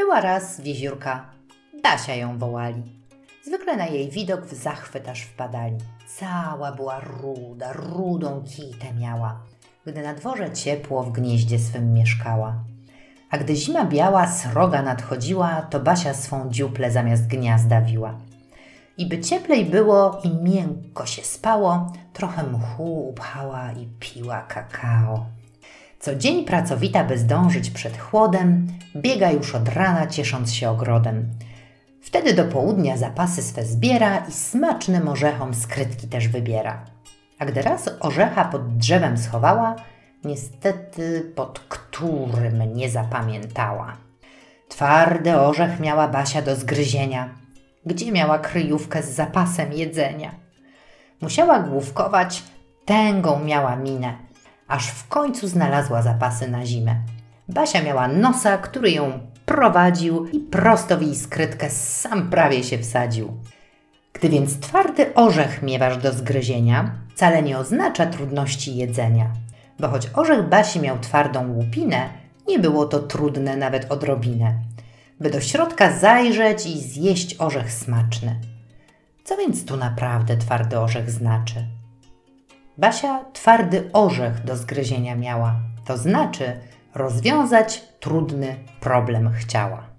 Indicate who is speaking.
Speaker 1: Była raz wieziórka, Basia ją wołali. Zwykle na jej widok w zachwyt aż wpadali. Cała była ruda, rudą kitę miała, gdy na dworze ciepło w gnieździe swym mieszkała. A gdy zima biała, sroga nadchodziła, to Basia swą dziuplę zamiast gniazda wiła. I by cieplej było i miękko się spało, trochę mchu upchała i piła kakao. Co dzień pracowita, by zdążyć przed chłodem, biega już od rana, ciesząc się ogrodem. Wtedy do południa zapasy swe zbiera i smacznym orzechom skrytki też wybiera. A gdy raz orzecha pod drzewem schowała, niestety pod którym nie zapamiętała. Twardy orzech miała Basia do zgryzienia, gdzie miała kryjówkę z zapasem jedzenia. Musiała główkować, tęgą miała minę, aż w końcu znalazła zapasy na zimę. Basia miała nosa, który ją prowadził i prosto w jej skrytkę sam prawie się wsadził. Gdy więc twardy orzech miewasz do zgryzienia, wcale nie oznacza trudności jedzenia. Bo choć orzech Basi miał twardą łupinę, nie było to trudne nawet odrobinę, by do środka zajrzeć i zjeść orzech smaczny. Co więc tu naprawdę twardy orzech znaczy? Basia twardy orzech do zgryzienia miała, to znaczy rozwiązać trudny problem chciała.